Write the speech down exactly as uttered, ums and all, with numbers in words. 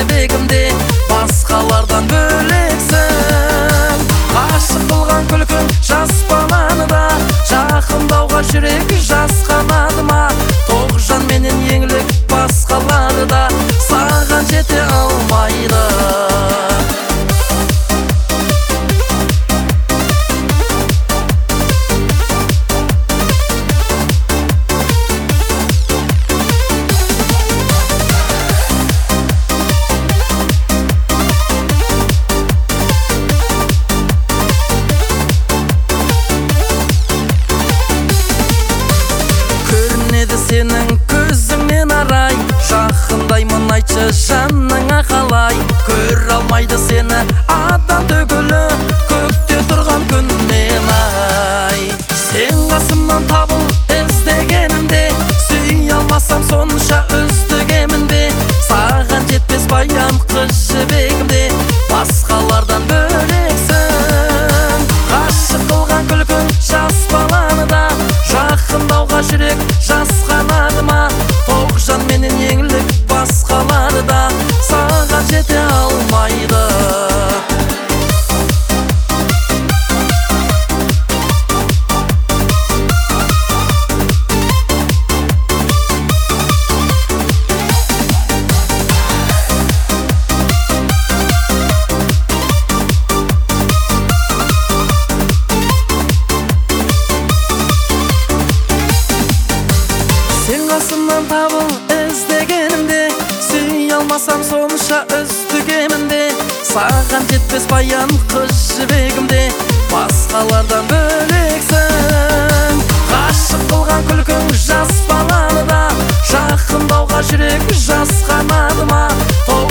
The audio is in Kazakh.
жібегімде басқалардан бөлексің. Ғашық қылған күлкің жас баланы да жақындауға жүрек жасқанады ма? Тоғжан менен еңлік басқалары да саған жете алмайды. Сенің көзіңнен арай, жақындаймын айтшы жаныңа қалай. Көр алмайды сені адам түгілі, көкте тұрған күннен ай. Сен қасымнан табыл іздегенімде, сүй алмасам сонша үздігемінде. Саған жетпес баян қыз жібегімде басқалардан бөлексің. Ғашық қылған күлкің жас баланы да жақындауға жүрек жасқанады ма? Тоғжан менен еңлік басқалары да саған жете алмайды. Сен қасымнан табыл іздегенімде, сүй алмасам сонша үздігемінде. Саған жетпес баян қыз жібегімде басқалардан бөлексің. Ғашық қылған күлкің жас баланы да жақындауға жүрек жасқанады ма?